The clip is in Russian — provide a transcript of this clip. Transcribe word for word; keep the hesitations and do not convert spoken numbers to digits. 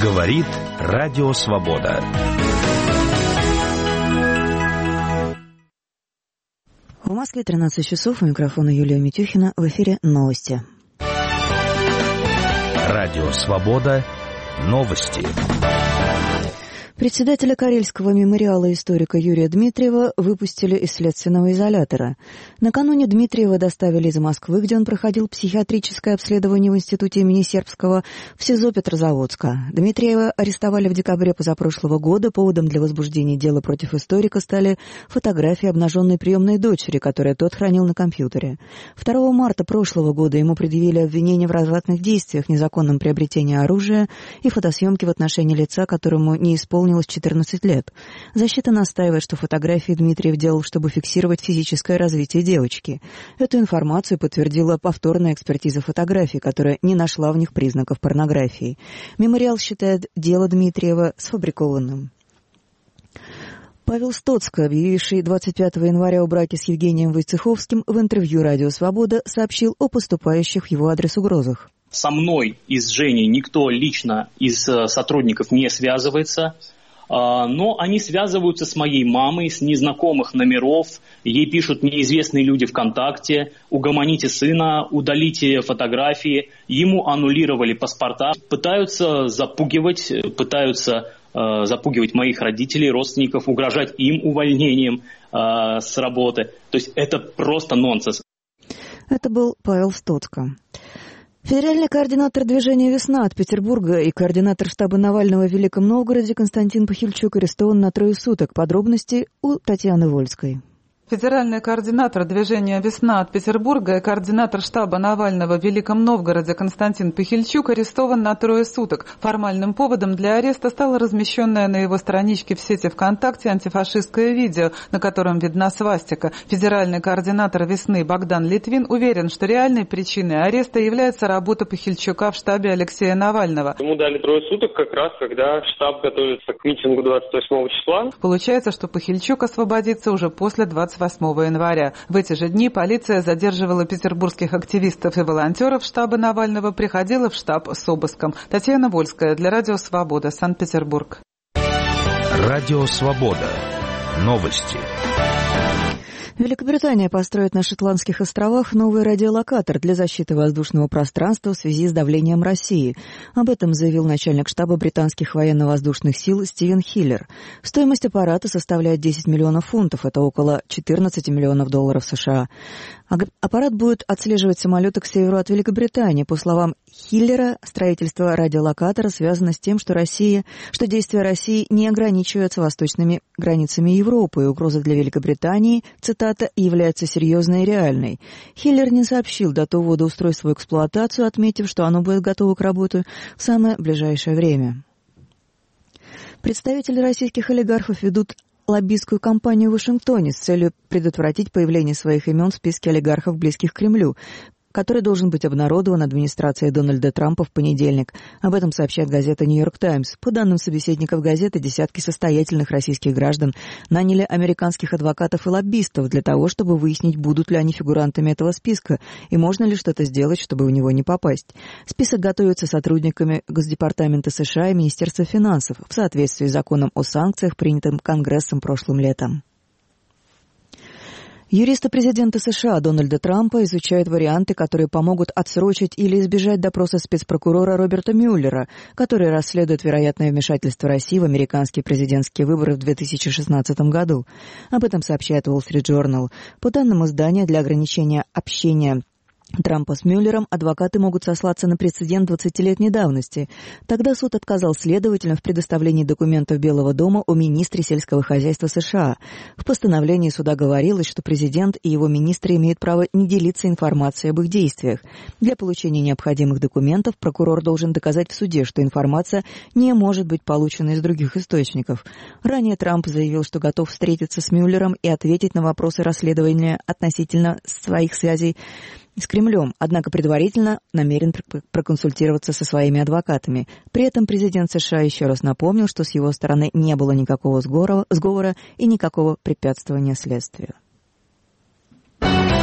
Говорит Радио Свобода. В Москве тринадцать часов, у микрофона Юлия Митюхина, в эфире новости. Радио Свобода. Новости. Председателя Карельского мемориала историка Юрия Дмитриева выпустили из следственного изолятора. Накануне Дмитриева доставили из Москвы, где он проходил психиатрическое обследование в институте имени Сербского, в СИЗО Петрозаводска. Дмитриева арестовали в декабре позапрошлого года. Поводом для возбуждения дела против историка стали фотографии обнаженной приемной дочери, которую тот хранил на компьютере. второго марта прошлого года ему предъявили обвинение в развратных действиях, незаконном приобретении оружия и фотосъемке в отношении лица, которому не исполнилось четырнадцать лет. Защита настаивает, что фотографии Дмитриев делал, чтобы фиксировать физическое развитие девочки. Эту информацию подтвердила повторная экспертиза фотографий, которая не нашла в них признаков порнографии. Мемориал считает дело Дмитриева сфабрикованным. Павел Стоцко, объявивший двадцать пятого января о браке с Евгением Войцеховским, в интервью «Радио Свобода» сообщил о поступающих в его адрес угрозах. Со мной и с Женей никто лично из сотрудников не связывается, но они связываются с моей мамой, с незнакомых номеров, ей пишут неизвестные люди ВКонтакте: угомоните сына, удалите фотографии, ему аннулировали паспорта, пытаются запугивать, пытаются запугивать моих родителей, родственников, угрожать им увольнением с работы. То есть это просто нонсенс. Это был Павел Стоцко. Федеральный координатор движения «Весна» от Петербурга и координатор штаба Навального в Великом Новгороде Константин Похильчук арестован на трое суток. Подробности у Татьяны Вольской. Федеральный координатор движения «Весна» от Петербурга и координатор штаба Навального в Великом Новгороде Константин Похильчук арестован на трое суток. Формальным поводом для ареста стало размещенное на его страничке в сети ВКонтакте антифашистское видео, на котором видна свастика. Федеральный координатор «Весны» Богдан Литвин уверен, что реальной причиной ареста является работа Похильчука в штабе Алексея Навального. Ему дали трое суток, как раз когда штаб готовится к митингу двадцать восьмого числа. Получается, что Похильчук освободится уже после двадцать восьмого января. В эти же дни полиция задерживала петербургских активистов и волонтеров штаба Навального, приходила в штаб с обыском. Татьяна Вольская для Радио Свобода, Санкт-Петербург. Радио Свобода. Новости. Великобритания построит на Шотландских островах новый радиолокатор для защиты воздушного пространства в связи с давлением России. Об этом заявил начальник штаба британских военно-воздушных сил Стивен Хиллер. Стоимость аппарата составляет десять миллионов фунтов, это около четырнадцать миллионов долларов США. Аппарат будет отслеживать самолеты к северу от Великобритании. По словам Хиллера, строительство радиолокатора связано с тем, что Россия, что действия России не ограничиваются восточными границами Европы, и угроза для Великобритании, цитата, является серьезной и реальной. Хиллер не сообщил дату ввода устройства в эксплуатацию, отметив, что оно будет готово к работе в самое ближайшее время. Представители российских олигархов ведут лоббистскую кампанию в Вашингтоне с целью предотвратить появление своих имен в списке олигархов, близких к Кремлю, который должен быть обнародован администрацией Дональда Трампа в понедельник. Об этом сообщает газета «Нью-Йорк Таймс». По данным собеседников газеты, десятки состоятельных российских граждан наняли американских адвокатов и лоббистов для того, чтобы выяснить, будут ли они фигурантами этого списка и можно ли что-то сделать, чтобы в него не попасть. Список готовится сотрудниками Госдепартамента США и Министерства финансов в соответствии с законом о санкциях, принятым Конгрессом прошлым летом. Юристы президента США Дональда Трампа изучают варианты, которые помогут отсрочить или избежать допроса спецпрокурора Роберта Мюллера, который расследует вероятное вмешательство России в американские президентские выборы в две тысячи шестнадцатом году. Об этом сообщает Wall Street Journal. По данным издания, для ограничения общения Трампа с Мюллером адвокаты могут сослаться на прецедент двадцатилетней давности. Тогда суд отказал следователям в предоставлении документов Белого дома о министре сельского хозяйства США. В постановлении суда говорилось, что президент и его министры имеют право не делиться информацией об их действиях. Для получения необходимых документов прокурор должен доказать в суде, что информация не может быть получена из других источников. Ранее Трамп заявил, что готов встретиться с Мюллером и ответить на вопросы расследования относительно своих связей с Кремлем, однако предварительно намерен проконсультироваться со своими адвокатами. При этом президент США еще раз напомнил, что с его стороны не было никакого сговора и никакого препятствования следствию.